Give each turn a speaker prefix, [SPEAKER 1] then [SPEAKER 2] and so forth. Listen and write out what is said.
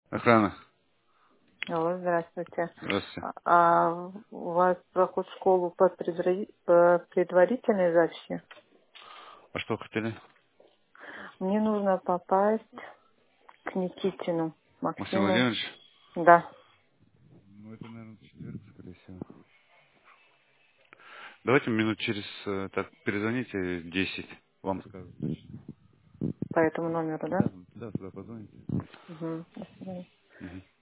[SPEAKER 1] Охрана.
[SPEAKER 2] Алло, здравствуйте.
[SPEAKER 1] Здравствуйте.
[SPEAKER 2] У вас проход в школу по предварительной записи?
[SPEAKER 1] А что хотели?
[SPEAKER 2] Мне нужно попасть к Никитину
[SPEAKER 1] Максим
[SPEAKER 2] Максиму.
[SPEAKER 1] Владимирович?
[SPEAKER 2] Да,
[SPEAKER 1] Ну, это, наверное, четверг, скорее всего. Давайте минут через, так, перезвоните 10. Вам скажут.
[SPEAKER 2] по этому номеру, да?
[SPEAKER 1] Да, да, туда позвоните.
[SPEAKER 2] Угу. До свидания.
[SPEAKER 1] Мгм.